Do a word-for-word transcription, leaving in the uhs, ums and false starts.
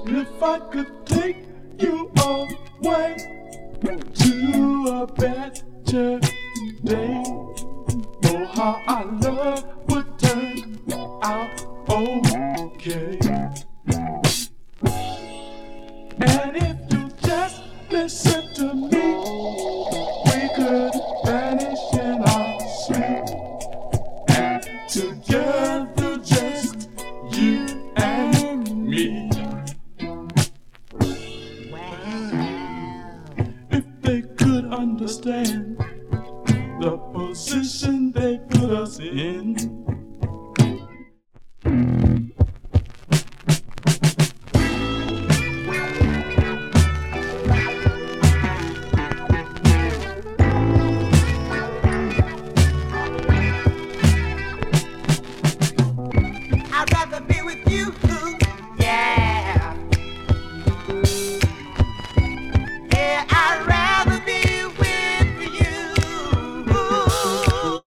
If I could take you away to a better day, oh how our love would turn out okay. And if you just listen to me, we could vanish in our sleep, and together just you and me. If they could understand the position they put us in, I'd rather be with you.